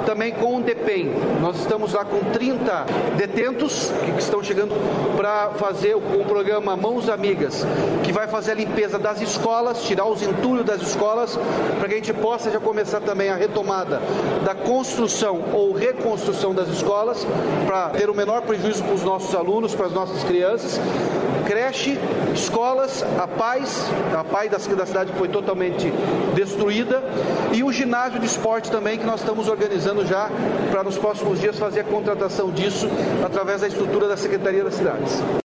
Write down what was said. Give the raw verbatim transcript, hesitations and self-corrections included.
também com o DEPEN. Nós estamos lá com trinta detentos que estão chegando para fazer o programa Mãos Amigas, que vai fazer a limpeza das escolas, tirar os entulhos das escolas, para que a gente possa já começar também a retomada da construção ou reconstrução das escolas, para ter o menor prejuízo para os nossos alunos, para as nossas crianças. Creche, escolas, a Paz, a Paz da cidade que foi totalmente destruída, e o ginásio de esporte também, que nós estamos organizando já para nos próximos dias fazer a contratação disso através da estrutura da Secretaria das Cidades.